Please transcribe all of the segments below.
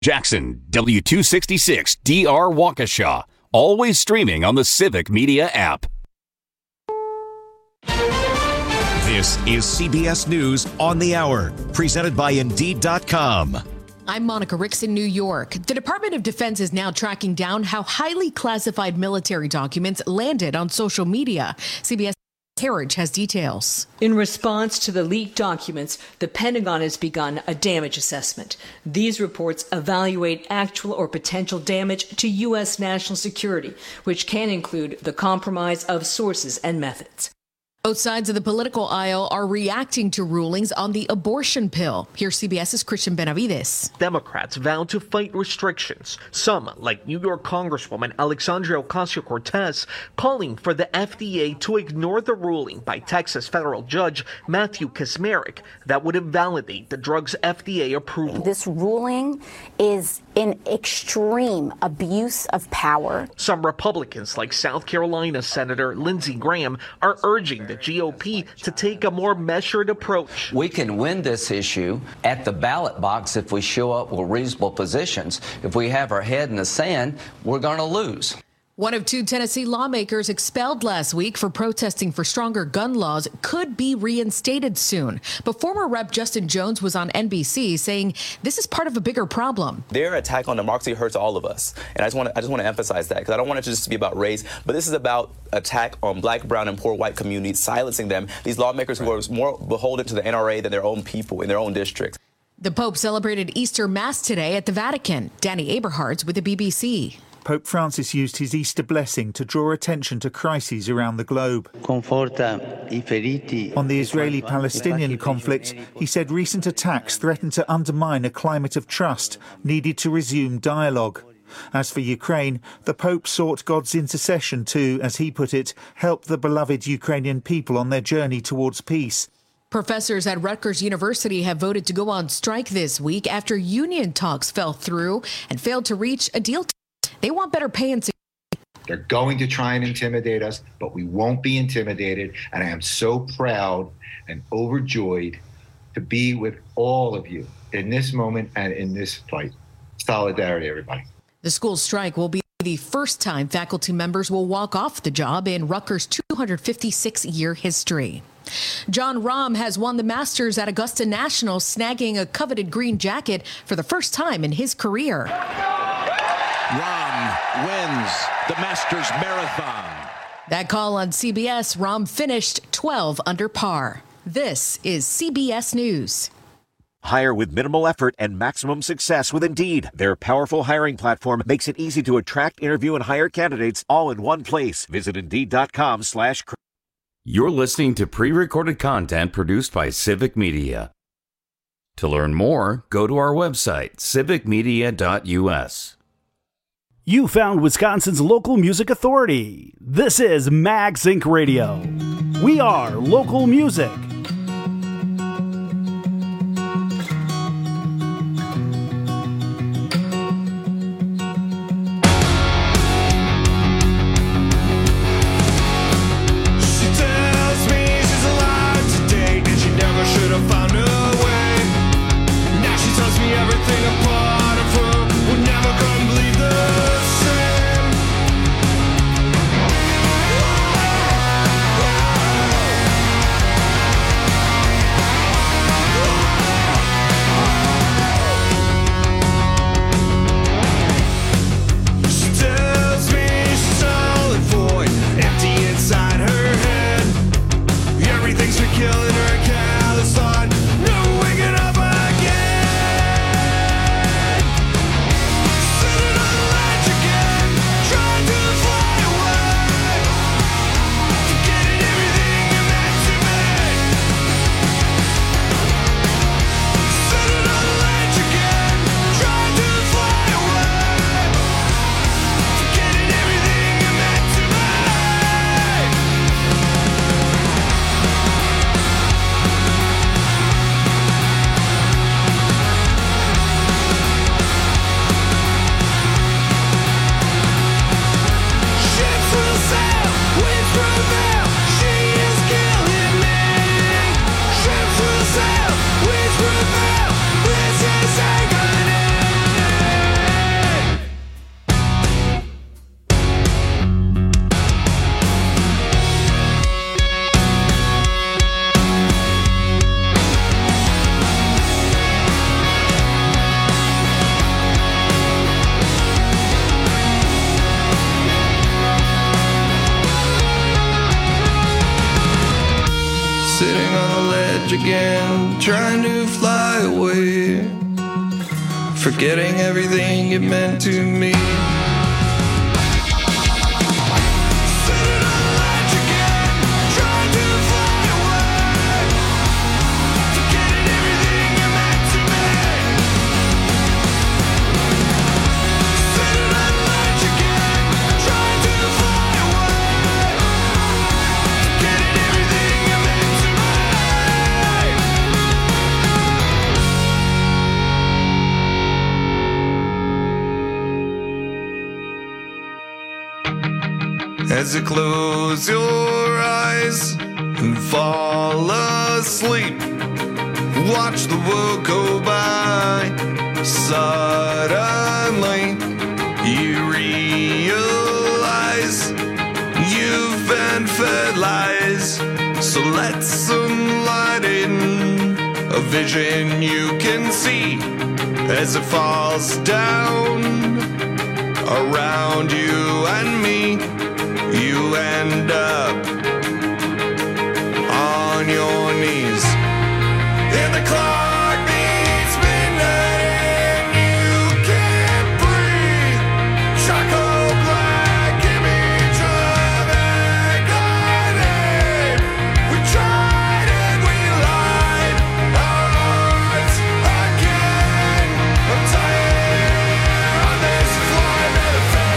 Jackson, W266 DR Waukesha. Always streaming on the Civic Media app. This is CBS News on the Hour, presented by Indeed.com. I'm Monica Ricks in New York. The Department of Defense is now tracking down how highly classified military documents landed on social media. CBS Carriage has details. In response to the leaked documents, the Pentagon has begun a damage assessment. These reports evaluate actual or potential damage to U.S. national security, which can include the compromise of sources and methods. Both sides of the political aisle are reacting to rulings on the abortion pill. Here's CBS's Christian Benavides. Democrats vowed to fight restrictions. Some, like New York Congresswoman Alexandria Ocasio-Cortez, calling for the FDA to ignore the ruling by Texas federal judge Matthew Kacsmaryk that would invalidate the drug's FDA approval. This ruling is an extreme abuse of power. Some Republicans, like South Carolina Senator Lindsey Graham, are urging the GOP to take a more measured approach. We can win this issue at the ballot box if we show up with reasonable positions. If we have our head in the sand, we're going to lose. One of two Tennessee lawmakers expelled last week for protesting for stronger gun laws could be reinstated soon. But former Rep. Justin Jones was on NBC saying this is part of a bigger problem. Their attack on democracy hurts all of us. And I just want to emphasize that, because I don't want it just to be about race, but this is about attack on black, brown, and poor white communities, silencing them. These lawmakers who are more beholden to the NRA than their own people in their own districts. The Pope celebrated Easter Mass today at the Vatican. Danny Aberhards with the BBC. Pope Francis used his Easter blessing to draw attention to crises around the globe. On the Israeli-Palestinian conflict, he said recent attacks threaten to undermine a climate of trust needed to resume dialogue. As for Ukraine, the Pope sought God's intercession to, as he put it, help the beloved Ukrainian people on their journey towards peace. Professors at Rutgers University have voted to go on strike this week after union talks fell through and failed to reach a deal. They want better pay and security. They're going to try and intimidate us, but we won't be intimidated. And I am so proud and overjoyed to be with all of you in this moment and in this fight. Solidarity, everybody. The school strike will be the first time faculty members will walk off the job in Rutgers' 256-year history. Jon Rahm has won the Masters at Augusta National, snagging a coveted green jacket for the first time in his career. Rahm wins the Masters Marathon. That call on CBS, Rahm finished 12 under par. This is CBS News. Hire with minimal effort and maximum success with Indeed. Their powerful hiring platform makes it easy to attract, interview, and hire candidates all in one place. Visit Indeed.com/. You're listening to pre-recorded content produced by Civic Media. To learn more, go to our website, civicmedia.us. You found Wisconsin's local music authority. This is Mag Zinc Radio. We are local music. again, trying to fly away, forgetting everything it meant to me. As you close your eyes and fall asleep, watch the world go by. Suddenly you realize you've been fed lies. So let some light in, a vision you can see as it falls down around you and me. You end up on your knees, and the clock beats midnight and you can't breathe. Charcoal black image of agony. We tried and we lied our hearts again. I'm tired on this flight of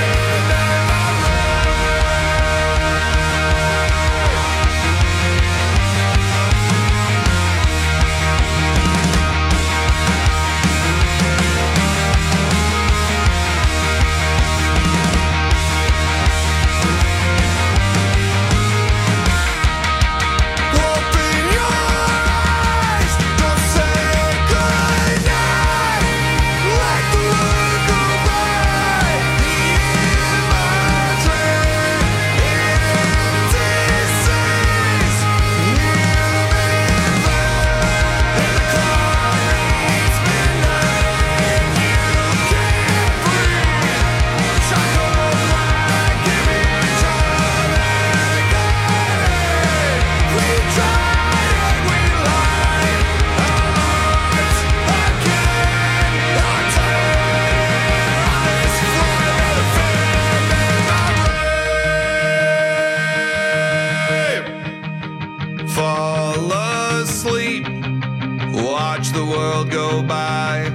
fall asleep, watch the world go by.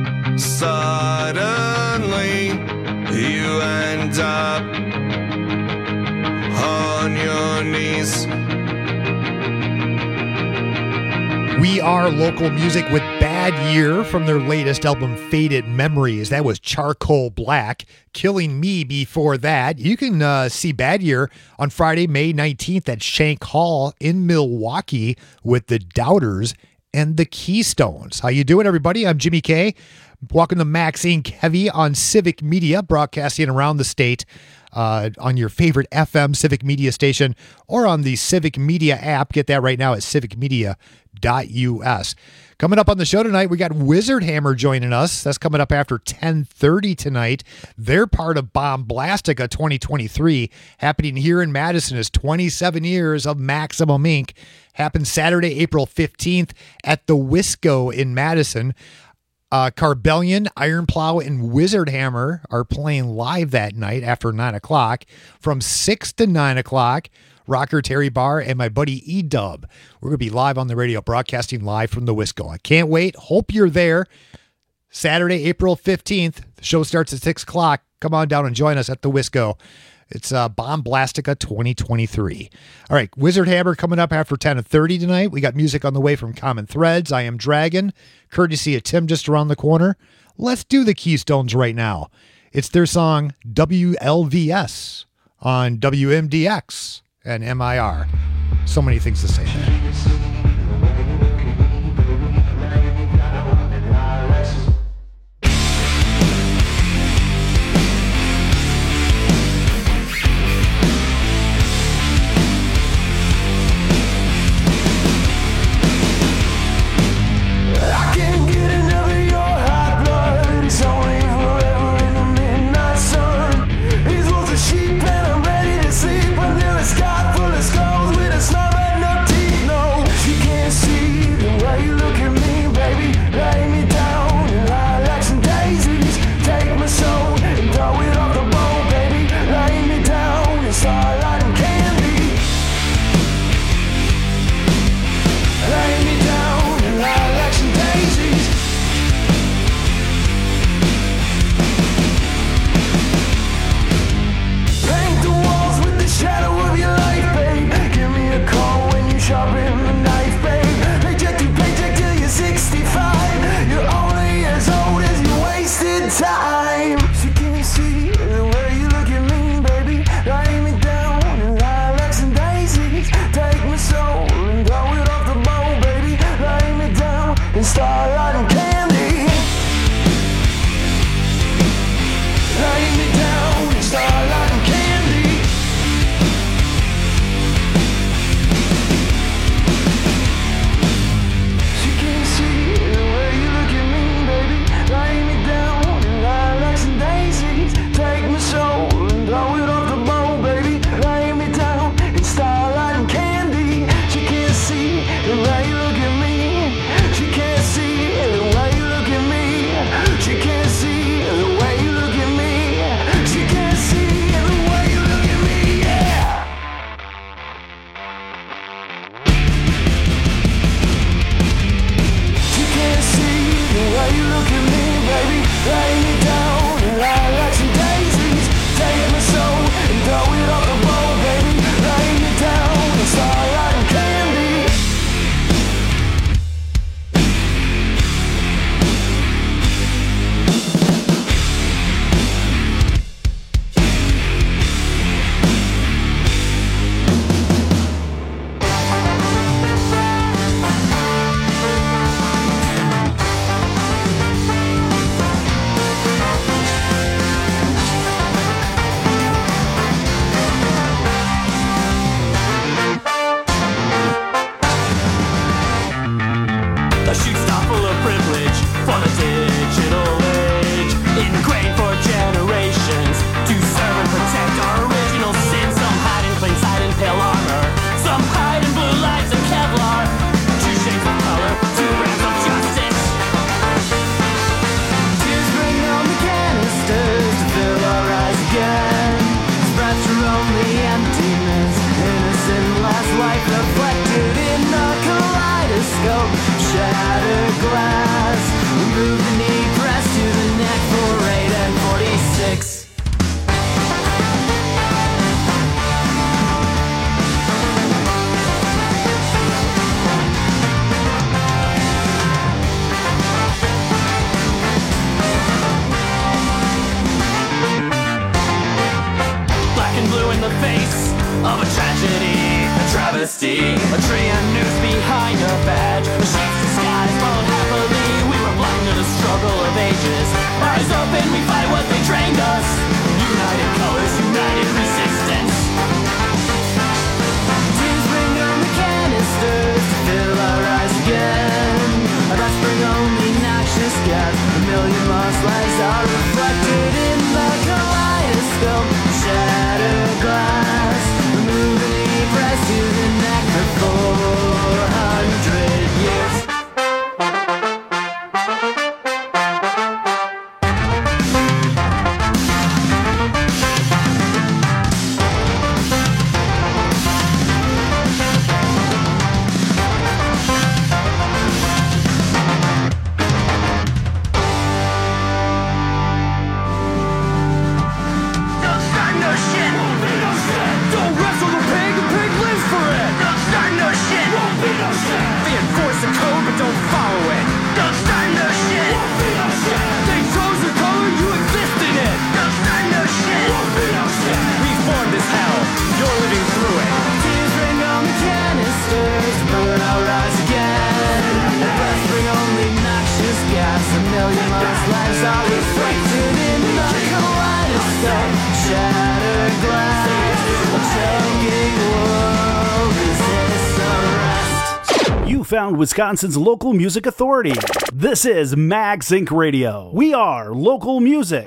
Suddenly you end up on your knees. We are local music with Bad Year from their latest album, Faded Memories. That was Charcoal Black. Killing Me before that. You can see Bad Year on Friday, May 19th at Shank Hall in Milwaukee with the Doubters and the Keystones. How you doing, everybody? I'm Jimmy K. Welcome to Max Inc. Heavy on Civic Media, broadcasting around the state on your favorite FM Civic Media station or on the Civic Media app. Get that right now at civicmedia.us. Coming up on the show tonight, we got Wizard Hammer joining us. That's coming up after 10:30 tonight. They're part of Bomblastica 2023, happening here in Madison as 27 years of Maximum Inc. Happens Saturday, April 15th at the Wisco in Madison. Carbellion, Iron Plow, and Wizard Hammer are playing live that night after 9 o'clock. From 6 to 9 o'clock, Rocker Terry Barr and my buddy E-Dub. We're going to be live on the radio, broadcasting live from the Wisco. I can't wait. Hope you're there. Saturday, April 15th. The show starts at 6 o'clock. Come on down and join us at the Wisco. It's Bomblastica 2023. All right, Wizard Hammer coming up after 10:30 tonight. We got music on the way from Common Threads, I Am Dragon, courtesy of Tim just around the corner. Let's do the Keystones right now. It's their song WLVS on WMDX and MIR. So many things to say there. Sheep and I'm ready to sleep under a sky full of skulls with a snub and no teeth, no time. She can't see the way you look at me, baby. Lay me down in lilacs and daisies. Take my soul and throw it off the bow, baby. Lay me down in starlight and candy. Lay me down in starlight and candy. She can't see the way you look at me, baby. Lay me down in lilacs and daisies. Take my soul and throw it off the bow, baby. Lay me down in starlight and candy. She can't see the way you look at me. She can't see the way you look at me. She can't see the way you look at me. She can't see the way you look at me, yeah. She can't see the way you look at me, baby. Lay me down in lilacs and daisies. Take my soul and throw it off the bow, baby. Lay me down in starlight and candy. A shoot stop full of privilege for the digital age, ingrained for generations to serve and protect our original sins. Some hide in plain sight in pale armor, some hide in blue lights and Kevlar. Two shades of color, two brands of justice. Tears bring on the canisters to fill our eyes again. Spread through only emptiness, innocent last life reflected in the kaleidoscope. Shattered glass, move the knee press to the neck for 8 and 46. Black and blue in the face of a tragedy, a travesty, a tree and noose behind a badge. The sheets disguised followed happily. We were blind to the struggle of ages. Eyes open, we fight what they trained us. United colors, united resistance. Tears bring on the canisters to fill our eyes again. Our breaths bring only noxious gas. A million lost lives are reflected in the kaleidoscope. Shattered glass, moving the press to the neck for 400 years. Don't start no shit. Don't wrestle the pig, the pig lives for it. Don't start no shit. They enforce the code but don't follow it. Don't start no shit. They chose the color, you exist in it. Don't start no shit. We formed this hell, you're living through it. Tears bring on the canisters to burn our eyes again. Our breaths bring only noxious gas. A million lost lives are reflected in the kaleidoscope. Shattered glass, a choking world resists arrest. You found Wisconsin's local music authority. This is Mag Zinc Radio. We are local music.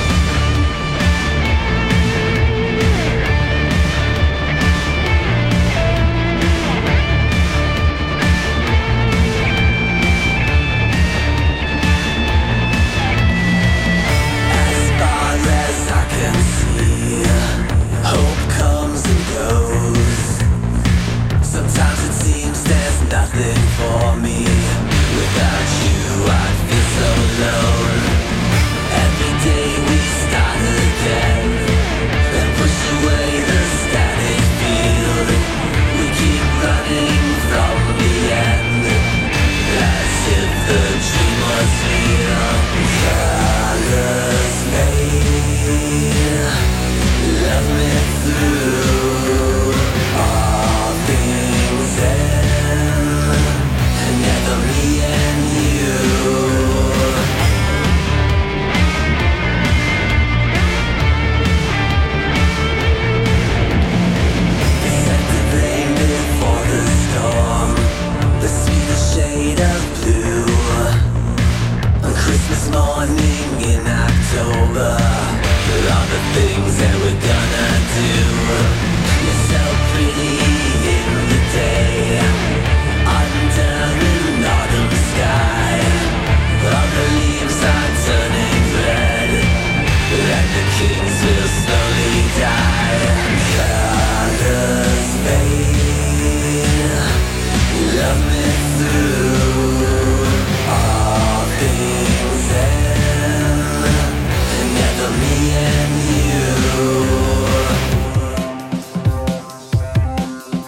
As far as I can see, hope comes and goes. Sometimes it seems there's nothing for me. Without you, I'd feel so alone. Every day through. All things end, never me and you. Set the blame before the storm. Let's see the shade of blue. On Christmas morning in October, all the things that we're gonna do. You're so pretty in the day, under an autumn sky. All the leaves are turning red, and the kings will slowly die. Colors fade, love me through. All things end, never me and you.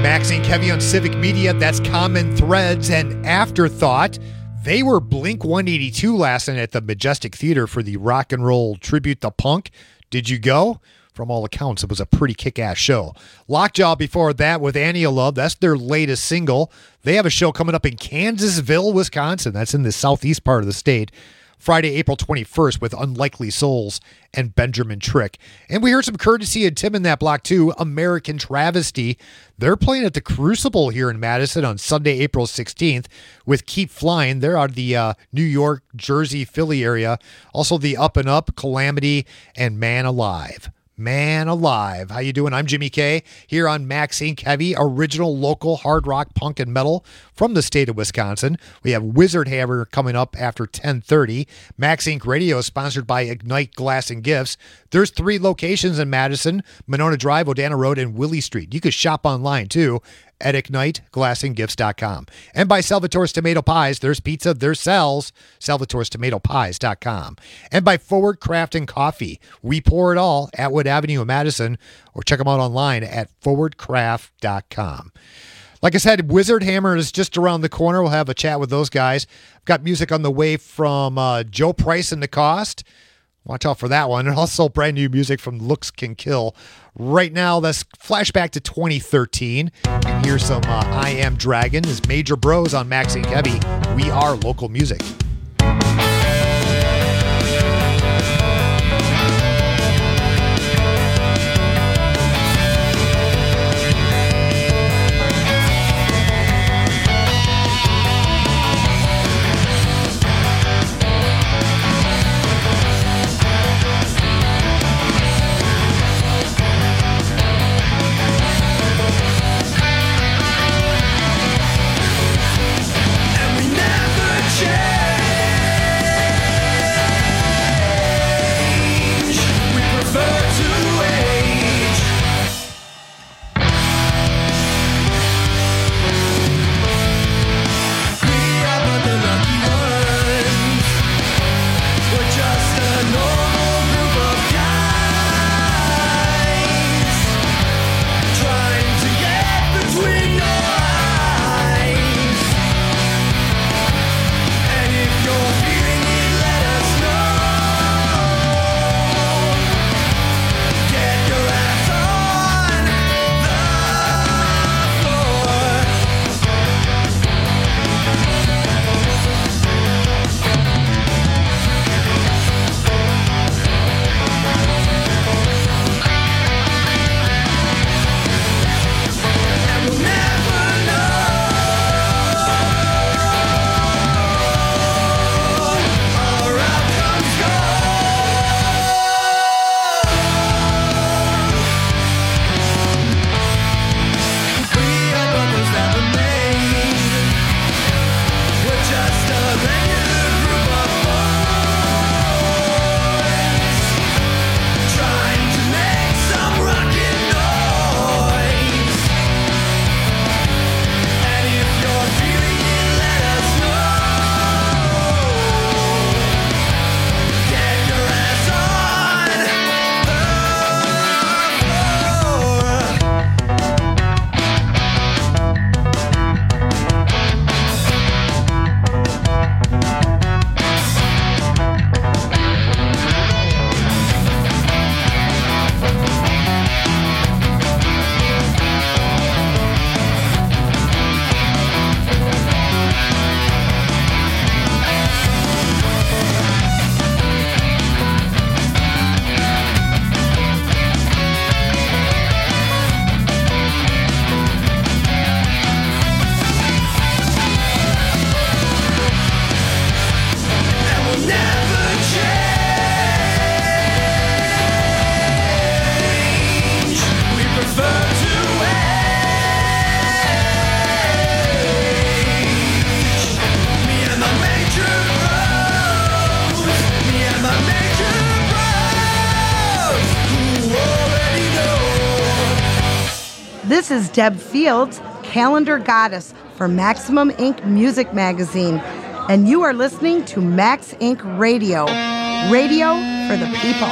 Maxine Kevy on Civic Media. That's Common Threads and Afterthought. They were Blink 182 last night at the Majestic Theater for the rock and roll tribute to punk. Did you go? From all accounts, it was a pretty kick-ass show. Lockjaw before that with Annie of Love. That's their latest single. They have a show coming up in Kansasville, Wisconsin. That's in the southeast part of the state. Friday, April 21st with Unlikely Souls and Benjamin Trick. And we heard some courtesy of Tim in that block too, American Travesty. They're playing at the Crucible here in Madison on Sunday, April 16th with Keep Flying. They're out of the New York, Jersey, Philly area. Also the Up and Up, Calamity, and Man Alive. Man alive. How you doing? I'm Jimmy K here on Max Inc. Heavy, original local hard rock, punk, and metal from the state of Wisconsin. We have Wizard Hammer coming up after 10:30. Max Inc. Radio is sponsored by Ignite Glass and Gifts. There's 3 locations in Madison, Monona Drive, Odana Road, and Willie Street. You can shop online too at IgniteGlassandGifts.com. And by Salvatore's Tomato Pies, there's pizza, there's cells, Salvatore'sTomatoPies.com. And by Forward Craft and Coffee. We pour it all at Atwood Avenue in Madison, or check them out online at ForwardCraft.com. Like I said, Wizard Hammer is just around the corner. We'll have a chat with those guys. I've got music on the way from Joe Price and the Cost. Watch out for that one. And also brand new music from Looks Can Kill. Right now, let's flashback to 2013. And here's some I Am Dragon. This is Major Bros on Max Inc. Heavy. We are local music. This is Deb Fields, Calendar Goddess for Maximum Inc. Music Magazine, and you are listening to Max Inc. Radio. Radio for the people.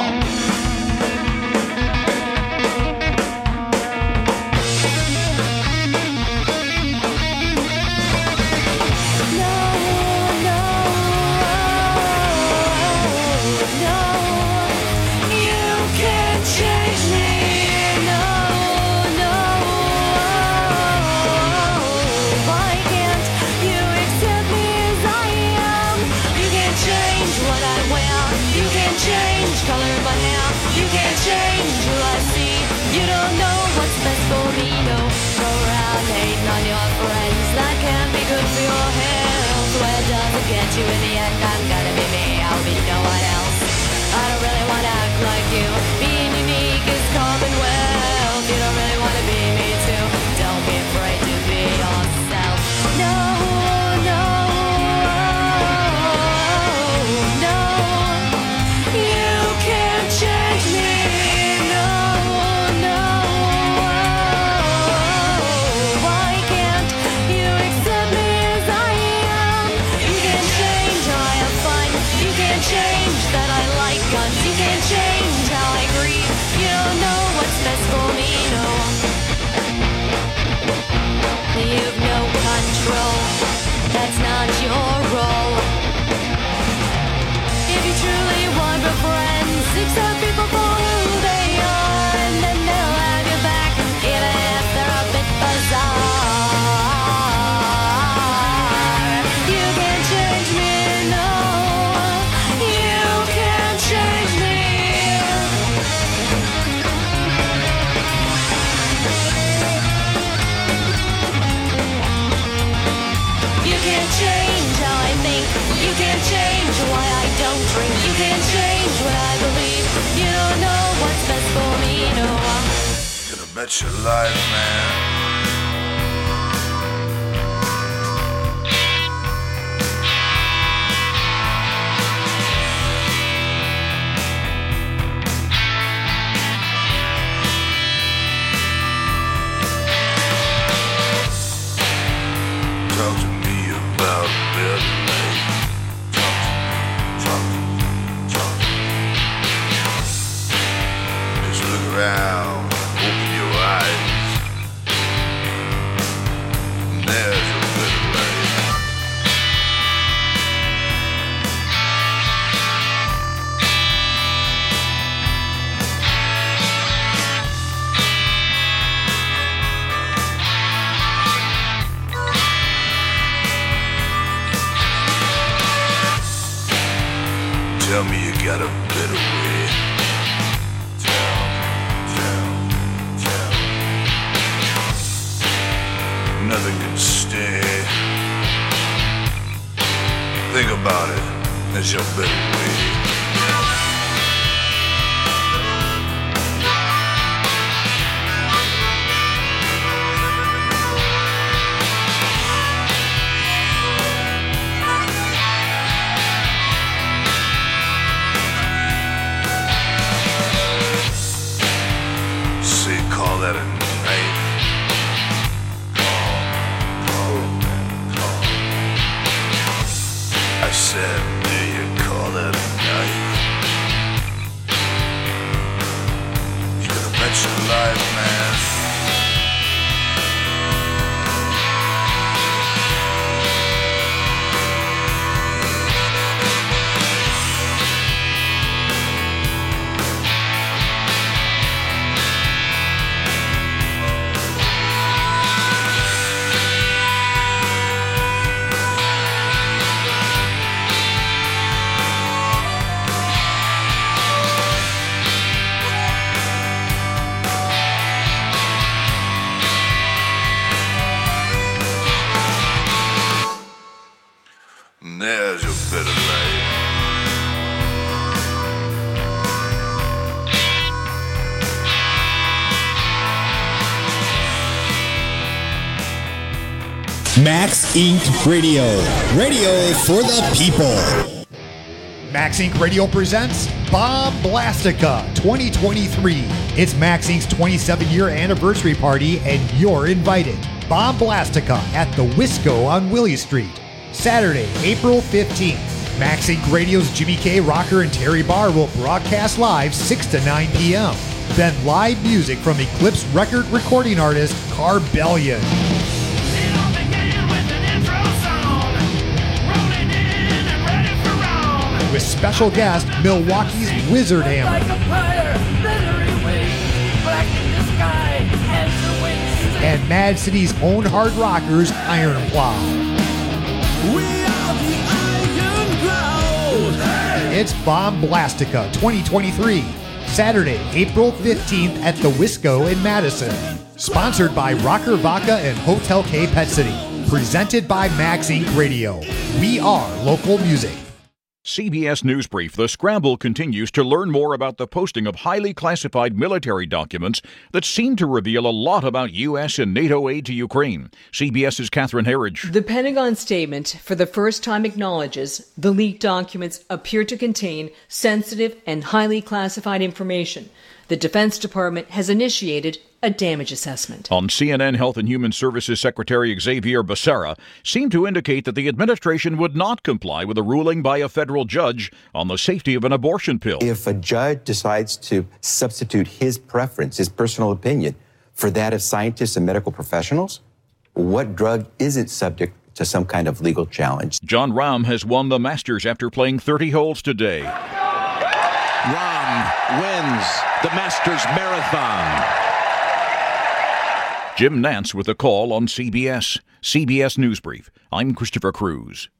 what's best for me. No, go around hating on your friends. That can't be good for your health. Where does it get you in the end? I'm gonna be me, I'll be no one else. I don't really want to act like you. Being unique is commonwealth. You don't really want to be me too. Don't be afraid to be yourself. No, no, no. You can't change me. No, no. Why can't you accept me as I am? You can change how I have fun. You can change that I like guns. You can change how I grieve. You don't know what's best for me, no. You've no control. That's not your role. If you truly want real friends, accept people for who they are, and then they'll have your back, even if they're a bit bizarre. You can't change me, no. You can't change me. You can't change how I think. You can't change why I don't drink. You can't change what I believe. You don't know what's best for me, no. Gonna bet your life, man. Talk to me about a better life. Talk to me. Just look around, open your eyes. And there's a better life. Tell me you got a better way. Tell. Nothing can stay. Think about it. There's your better way. Call that a night. Call. I said, do you call that a night? You gonna bet your life, man. There's your better life. Max Inc. Radio. Radio for the people. Max Inc. Radio presents Bomb Blastica 2023. It's Max Inc.'s 27-year anniversary party, and you're invited. Bomb Blastica at the Wisco on Willie Street. Saturday, April 15th. Max Inc. Radio's Jimmy K. Rocker and Terry Barr will broadcast live 6 to 9 p.m. Then live music from Eclipse record recording artist Carbellion. With special guest Milwaukee's Wizard Hammer. And Mad City's own hard rockers Iron Plow. It's Bomb Blastica 2023, Saturday, April 15th at the Wisco in Madison. Sponsored by Rocker Vodka and Hotel K Pet City. Presented by Max Inc. Radio. We are local music. CBS News Brief. The scramble continues to learn more about the posting of highly classified military documents that seem to reveal a lot about U.S. and NATO aid to Ukraine. CBS's Catherine Herridge. The Pentagon statement for the first time acknowledges the leaked documents appear to contain sensitive and highly classified information. The Defense Department has initiated a damage assessment. On CNN, Health and Human Services Secretary Xavier Becerra seemed to indicate that the administration would not comply with a ruling by a federal judge on the safety of an abortion pill. If a judge decides to substitute his preference, his personal opinion, for that of scientists and medical professionals, what drug isn't subject to some kind of legal challenge? Jon Rahm has won the Masters after playing 30 holes today. Rahm wins the Masters Marathon. Jim Nantz with a call on CBS. CBS News Brief. I'm Christopher Cruz.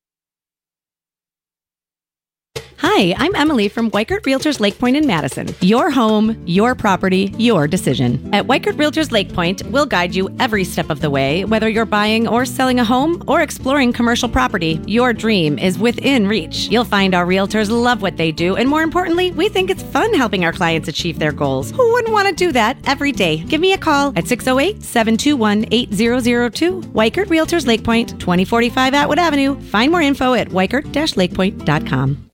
Hi, I'm Emily from Weichert Realtors Lake Point in Madison. Your home, your property, your decision. At Weichert Realtors Lake Point, we'll guide you every step of the way, whether you're buying or selling a home or exploring commercial property. Your dream is within reach. You'll find our realtors love what they do, and more importantly, we think it's fun helping our clients achieve their goals. Who wouldn't want to do that every day? Give me a call at 608-721-8002. Weichert Realtors Lake Point, 2045 Atwood Avenue. Find more info at weichert-lakepoint.com.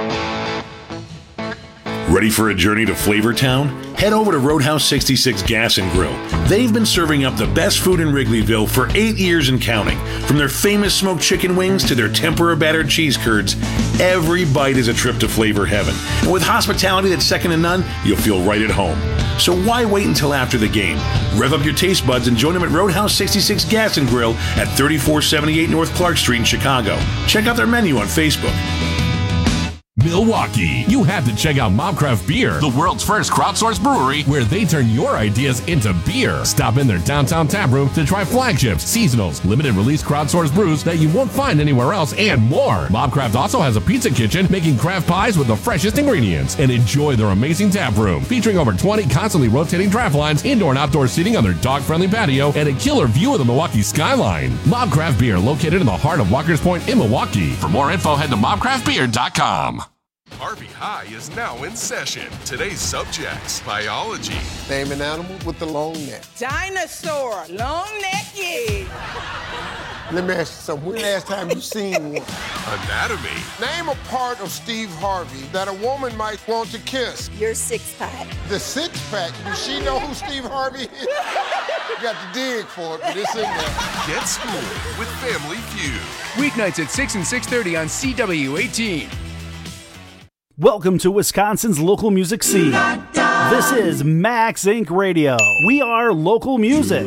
Ready for a journey to Flavortown? Head over to Roadhouse 66 Gas and Grill. They've been serving up the best food in Wrigleyville for 8 years and counting. From their famous smoked chicken wings to their tempura battered cheese curds, every bite is a trip to flavor heaven. And with hospitality that's second to none, you'll feel right at home. So why wait until after the game? Rev up your taste buds and join them at Roadhouse 66 Gas and Grill at 3478 North Clark Street in Chicago. Check out their menu on Facebook. Milwaukee. You have to check out Mobcraft Beer, the world's first crowdsourced brewery where they turn your ideas into beer. Stop in their downtown tap room to try flagships, seasonals, limited release crowdsourced brews that you won't find anywhere else, and more. Mobcraft also has a pizza kitchen making craft pies with the freshest ingredients. And enjoy their amazing tap room featuring over 20 constantly rotating draft lines, indoor and outdoor seating on their dog-friendly patio, and a killer view of the Milwaukee skyline. Mobcraft Beer, located in the heart of Walker's Point in Milwaukee. For more info, head to mobcraftbeer.com. Harvey High is now in session. Today's subjects: biology. Name an animal with the long neck. Dinosaur, long neck, yeah. Let me ask you something. When last time you seen one? Anatomy. Name a part of Steve Harvey that a woman might want to kiss. Your six-pack. The six-pack? Does she know who Steve Harvey is? You got to dig for it, but it's in there. Get schooled with Family Feud. Weeknights at 6 and 6:30 on CW18. Welcome to Wisconsin's local music scene. This is Max Inc. Radio. We are local music.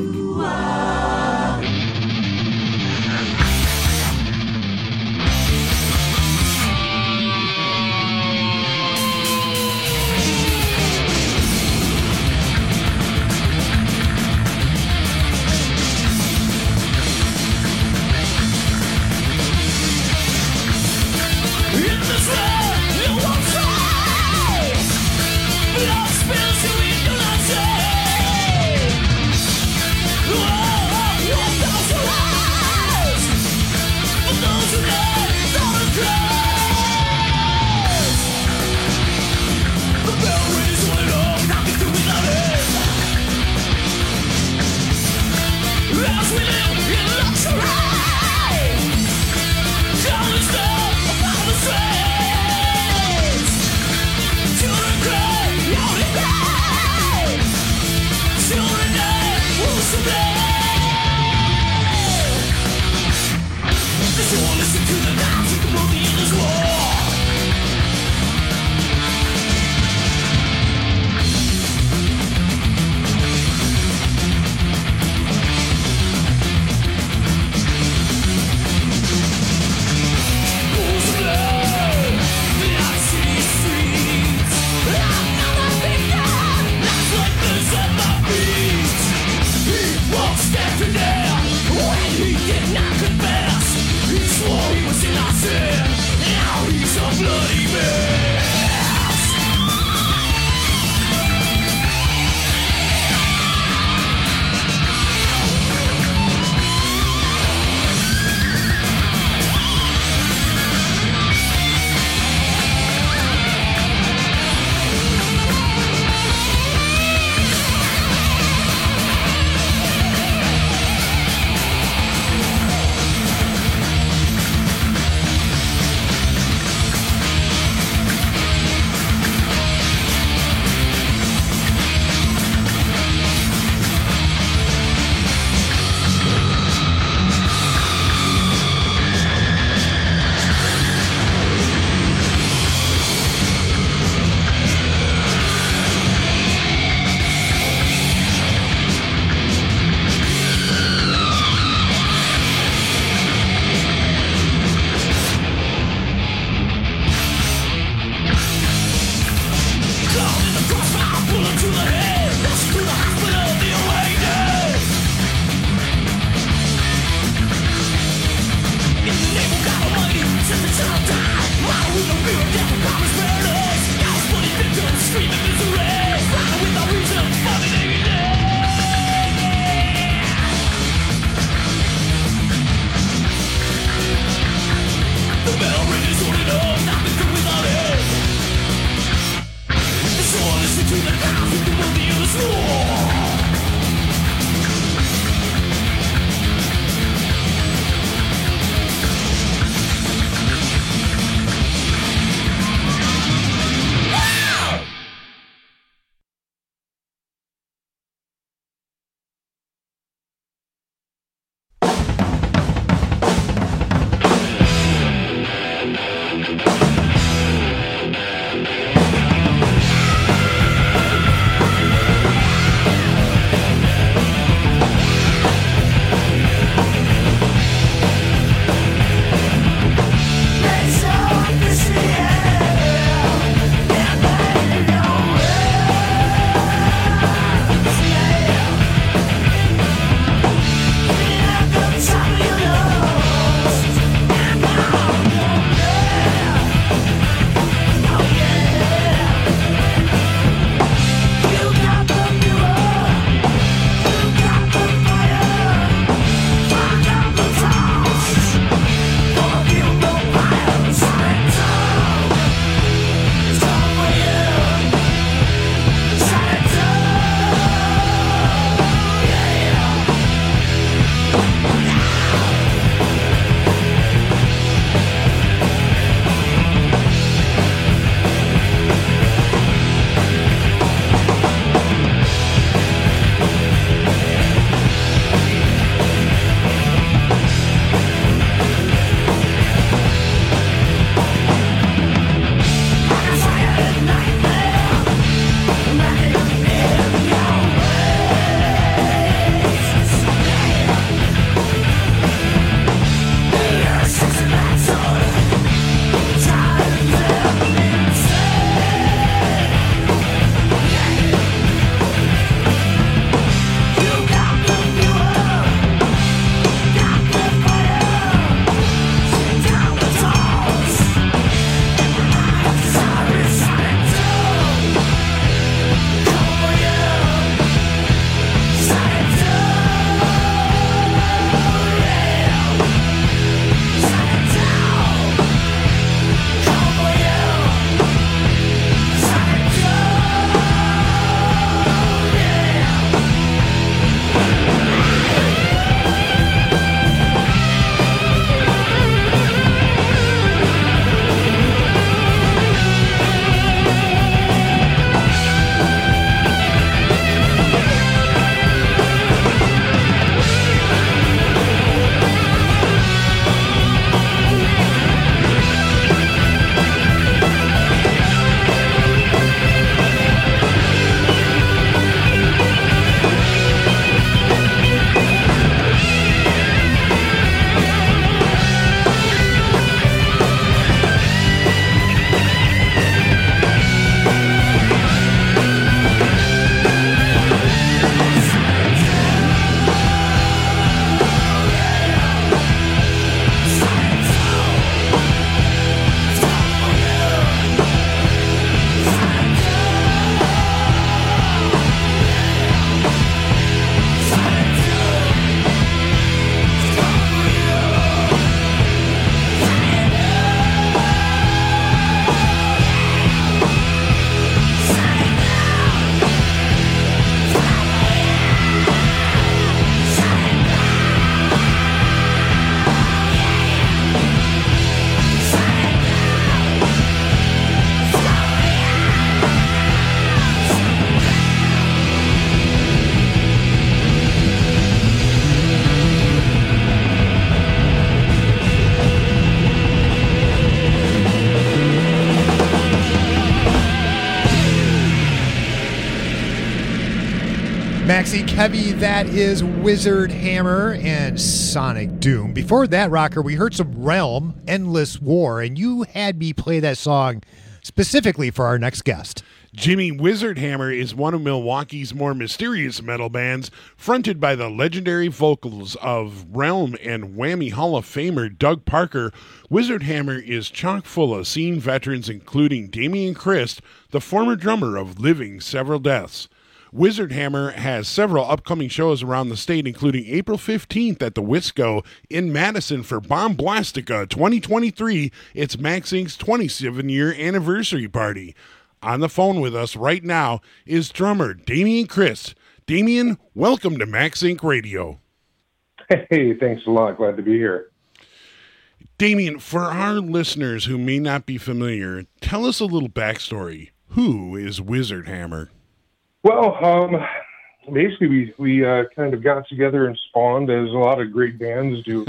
heavy. That is Wizard Hammer and Sonic Doom. Before that, Rocker, we heard some Realm, Endless War, and you had me play that song specifically for our next guest. Jimmy, Wizard Hammer is one of Milwaukee's more mysterious metal bands, fronted by the legendary vocals of Realm and Whammy Hall of Famer Doug Parker. Wizard Hammer is chock full of scene veterans, including Damian Christ, the former drummer of Living Several Deaths. Wizard Hammer has several upcoming shows around the state, including April 15th at the Wisco in Madison for Bomb Blastica 2023. It's Max Inc.'s 27-year anniversary party. On the phone with us right now is drummer Damian Christ. Damian, welcome to Max Inc. Radio. Hey, thanks a lot. Glad to be here. Damian, for our listeners who may not be familiar, tell us a little backstory. Who is Wizard Hammer? Well, basically we kind of got together and spawned, as a lot of great bands do,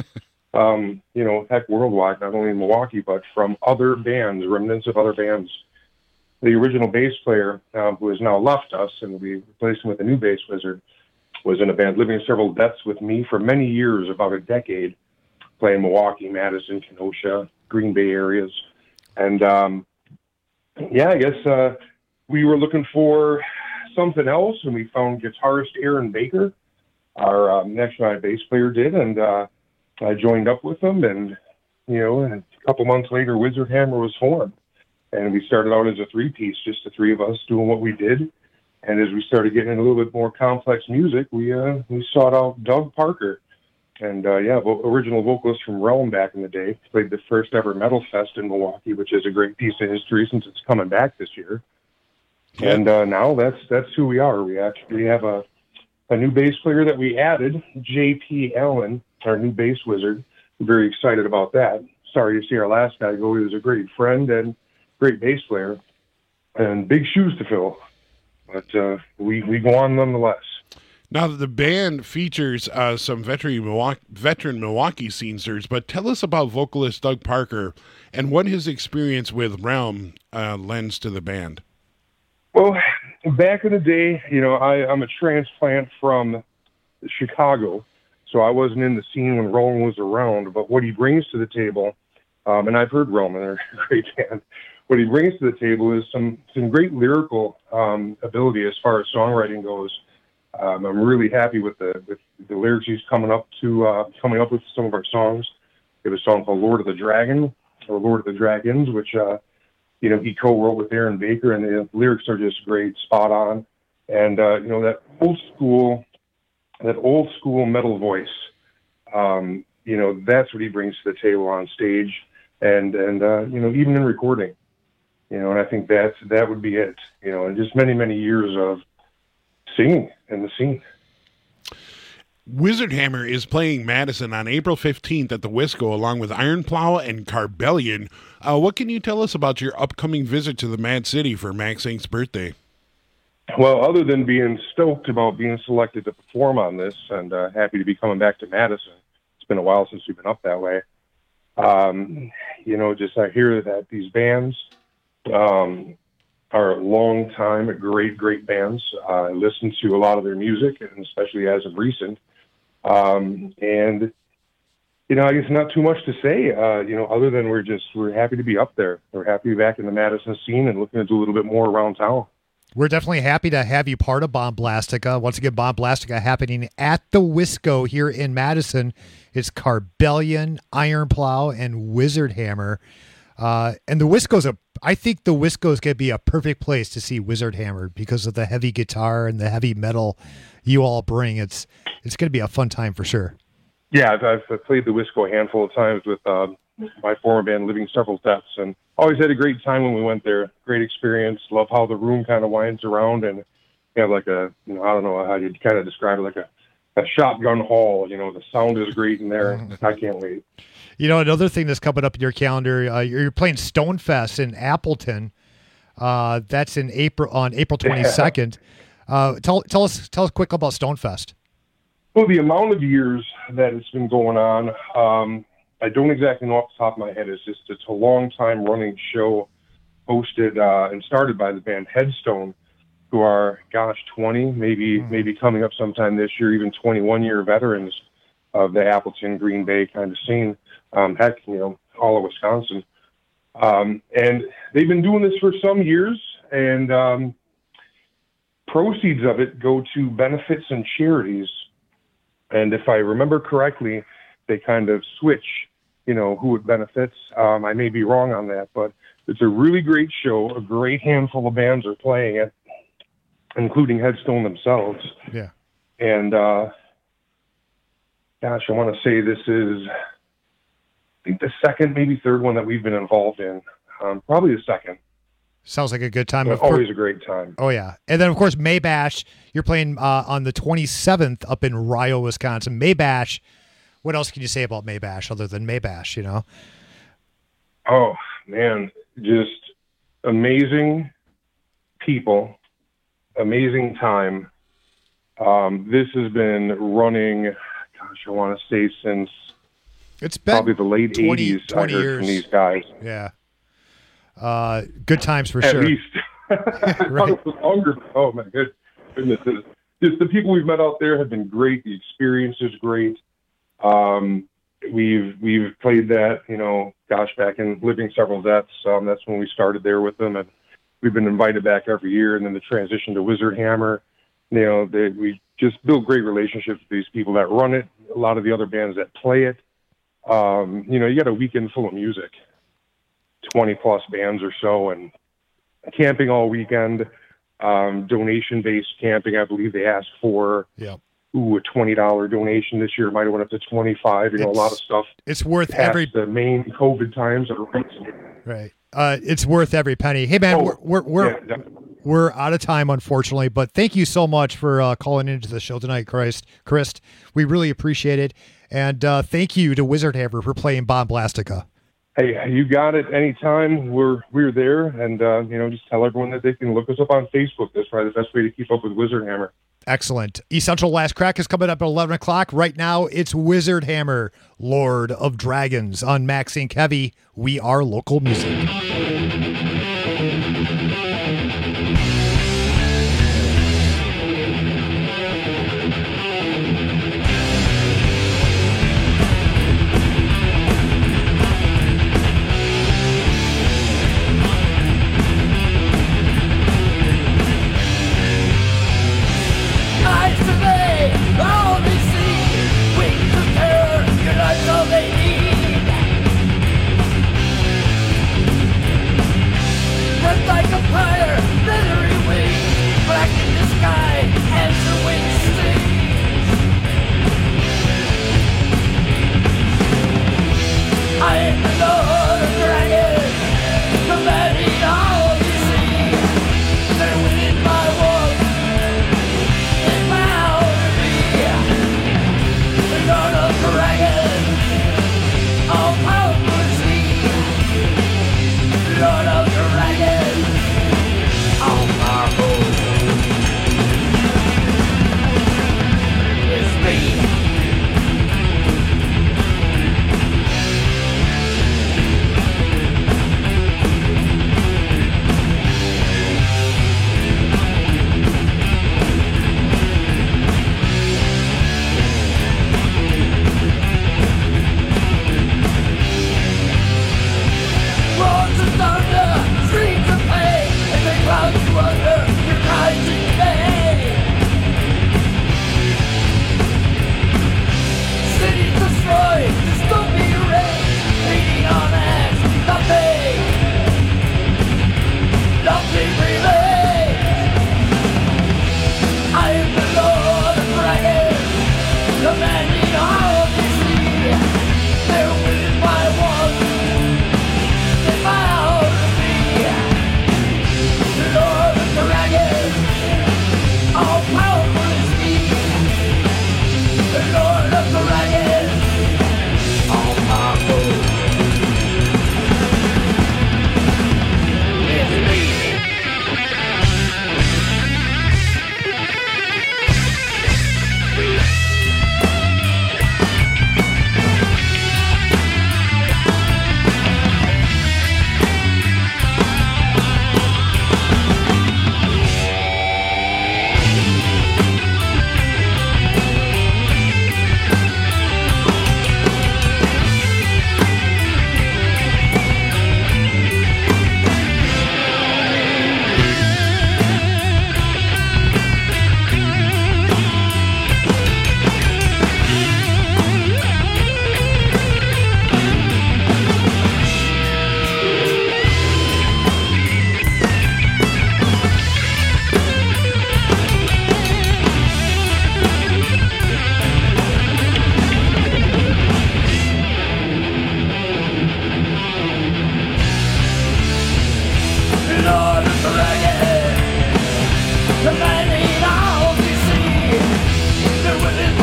heck, worldwide, not only in Milwaukee, but from other bands, remnants of other bands. The original bass player, who has now left us, and we replaced him with a new bass wizard, was in a band Living Several Deaths with me for many years, about a decade, playing Milwaukee, Madison, Kenosha, Green Bay areas. And, I guess we were looking for something else, and we found guitarist Aaron Baker, our next night bass player did, and I joined up with them, and, and a couple months later, Wizard Hammer was formed. And we started out as a three-piece, just the three of us doing what we did. And as we started getting into a little bit more complex music, we sought out Doug Parker. And, original vocalist from Realm back in the day. Played the first ever Metal Fest in Milwaukee, which is a great piece of history since it's coming back this year. Yeah. And now that's who we are. We actually have a new bass player that we added, J.P. Allen, our new bass wizard. We're very excited about that. Sorry to see our last guy go. He was a great friend and great bass player, and big shoes to fill, but we go on nonetheless. Now, the band features some veteran Milwaukee scenesters, but tell us about vocalist Doug Parker and what his experience with Realm lends to the band. Well, back in the day, I'm a transplant from Chicago, so I wasn't in the scene when Realm was around, but what he brings to the table, and I've heard Realm, and they're a great band. What he brings to the table is some great lyrical ability as far as songwriting goes. I'm really happy with the lyrics he's coming up with some of our songs. We have a song called Lord of the Dragon, or Lord of the Dragons, which he co-wrote with Aaron Baker, and the lyrics are just great, spot on. And that old school metal voice, that's what he brings to the table on stage, and even in recording. And I think that would be it, and just many, many years of singing in the scene. Wizard Hammer is playing Madison on April 15th at the Wisco, along with Ironplow and Carbellion. What can you tell us about your upcoming visit to the Mad City for Max Inc.'s birthday? Well, other than being stoked about being selected to perform on this, and happy to be coming back to Madison. It's been a while since we've been up that way. I hear that these bands are long time great bands. I listen to a lot of their music, and especially as of recent. I guess not too much to say, other than we're happy to be up there. We're happy to be back in the Madison scene and looking to do a little bit more around town. We're definitely happy to have you part of Bomb Blastica. Once again, Bomb Blastica happening at the Wisco here in Madison. It's Carbellion, Ironplow, and Wizard Hammer. And the Wisco's I think the Wisco's going to be a perfect place to see Wizard Hammer because of the heavy guitar and the heavy metal you all bring. It's going to be a fun time for sure. Yeah, I've played the Wisco a handful of times with my former band, Living Several Deaths, and always had a great time when we went there. Great experience. Love how the room kind of winds around, and you have like a, I don't know how you'd kind of describe it, like a shotgun hall. The sound is great in there. I can't wait. Another thing that's coming up in your calendar, you're playing Stonefest in Appleton. That's on April 22nd. Tell us quick about Stonefest. Well, the amount of years that it's been going on, I don't exactly know off the top of my head. It's a long time running show hosted and started by the band Headstone who are, 20, maybe coming up sometime this year, even 21-year veterans of the Appleton, Green Bay kind of scene. Heck, all of Wisconsin. And they've been doing this for some years, and proceeds of it go to benefits and charities. And if I remember correctly, they kind of switch, who it benefits. I may be wrong on that, but it's a really great show. A great handful of bands are playing it, including Headstone themselves. Yeah. And, I want to say this is, I think, the second, maybe third one that we've been involved in. Probably the second. Sounds like a good time. Always a great time. Oh, yeah. And then, of course, Maybash. You're playing on the 27th up in Ryo, Wisconsin. Maybash. What else can you say about Maybash other than Maybash, Oh, man. Just amazing people. Amazing time. This has been running, I want to say since it's been probably the late 80s. I heard years from these guys. Yeah. Good times for At sure. least. Right. It was longer. Oh my goodness. Just the people we've met out there have been great. The experience is great. We've played that, back in Living Several Deaths. That's when we started there with them, and we've been invited back every year. And then the transition to Wizard Hammer, we just build great relationships with these people that run it. A lot of the other bands that play it. You got a weekend full of music, 20 plus bands or so, and camping all weekend, donation-based camping. I believe they asked for a $20 donation this year. Might have went up to 25. A lot of stuff. It's worth past the main COVID times. Right. It's worth every penny. Hey man, we're out of time, unfortunately, but thank you so much for calling into the show tonight, Chris. We really appreciate it. And thank you to Wizard Hammer for playing Bomb Blastica. Hey, you got it. Anytime we're there, and just tell everyone that they can look us up on Facebook. That's probably the best way to keep up with Wizard Hammer. Excellent. Essential Last Crack is coming up at 11 o'clock. Right now, it's Wizard Hammer, Lord of Dragons, on Max Inc. Heavy. We are local music. All they need.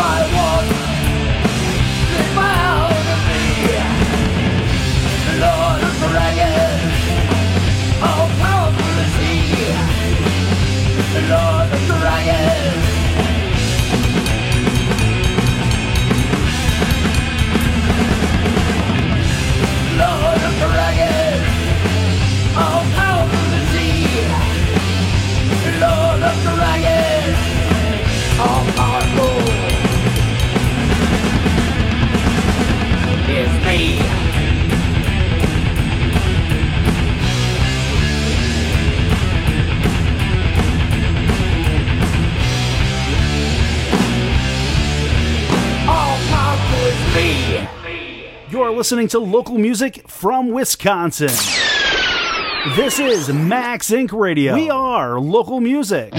You're listening to local music from Wisconsin. This is Max Inc. Radio. We are local music.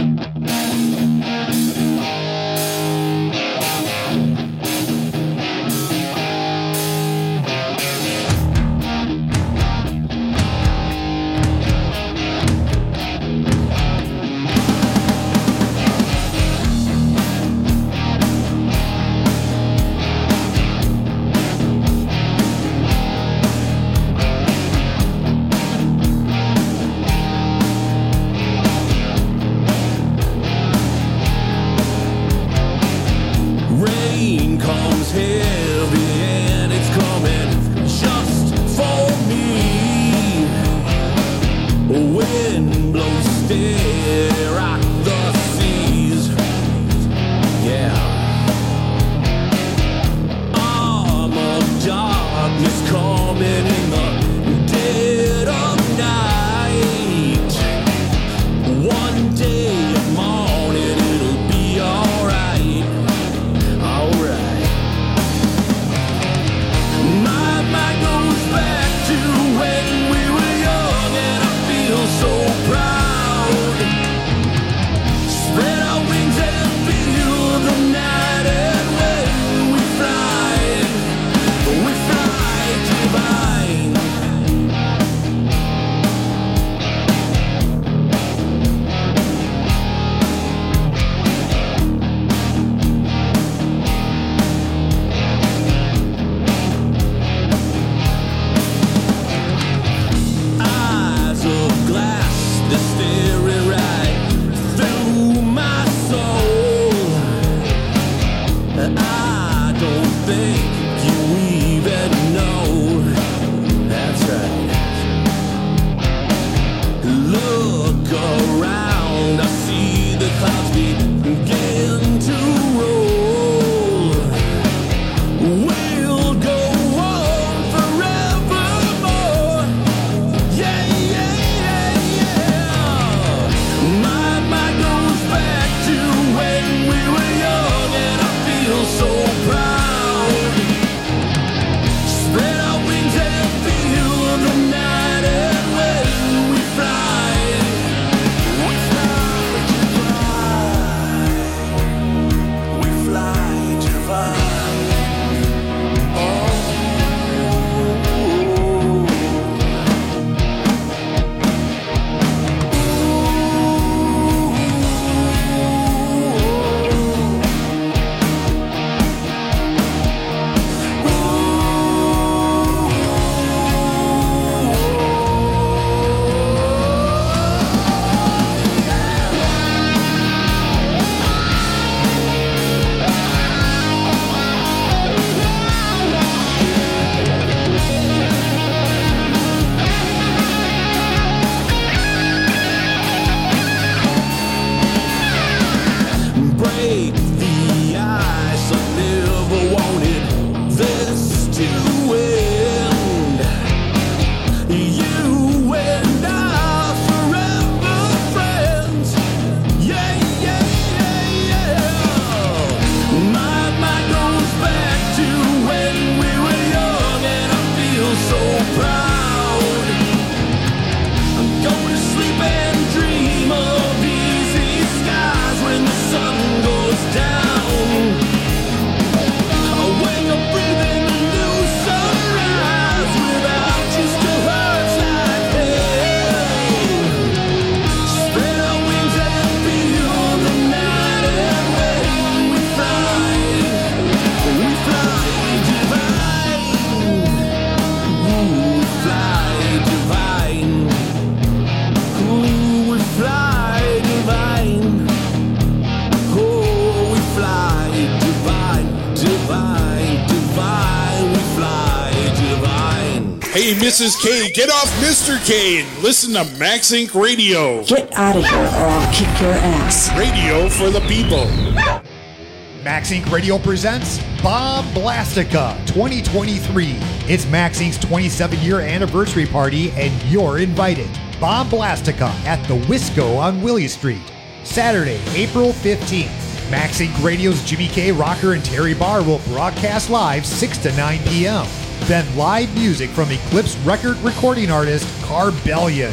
Hey, Mrs. K, get off Mr. K and listen to Max Inc. Radio. Get out of here or I'll kick your ass. Radio for the people. Max Inc. Radio presents Bomb Blastica 2023. It's Max Inc.'s 27-year anniversary party, and you're invited. Bomb Blastica at the Wisco on Willie Street. Saturday, April 15th. Max Inc. Radio's Jimmy K. Rocker and Terry Barr will broadcast live 6 to 9 p.m. Then live music from Eclipse record recording artist Carbellion.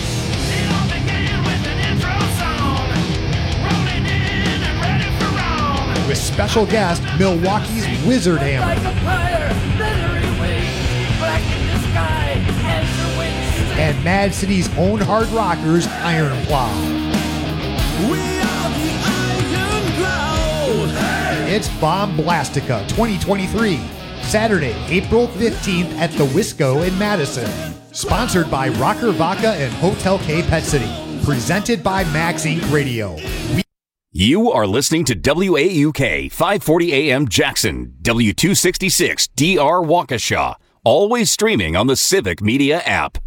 With special guest, Milwaukee's Wizard Hammer. And Mad City's own hard rockers, Iron Plow. It's Bomb Blastica 2023, Saturday, April 15th at the Wisco in Madison. Sponsored by Rocker Vodka and Hotel K Pet City. Presented by Max Inc. Radio. You are listening to WAUK 540 AM Jackson, W266 DR Waukesha, always streaming on the Civic Media app.